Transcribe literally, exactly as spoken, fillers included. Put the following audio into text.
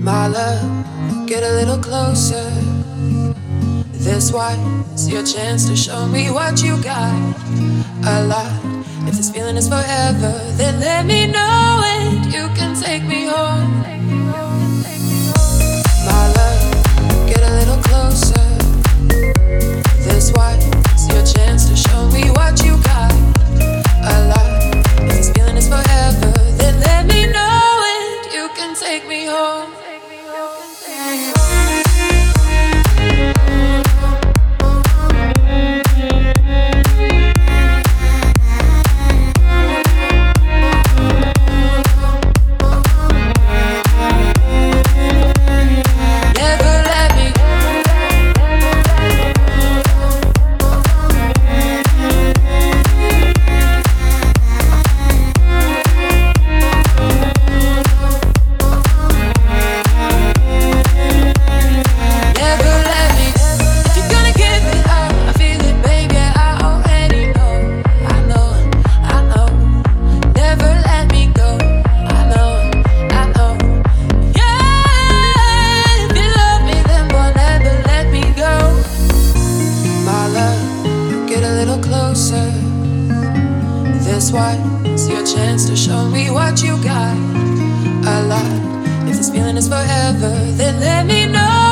My love, get a little closer. This was your chance to show me what you got. A lot. If this feeling is forever, then let me know it. You can take me home. My love, get a little closer. This was your chance to show me what you got. A lot. If this feeling is forever, then let me know it. You can take me home. This was your chance to show me what you got. A lot. If this feeling is forever, then let me know.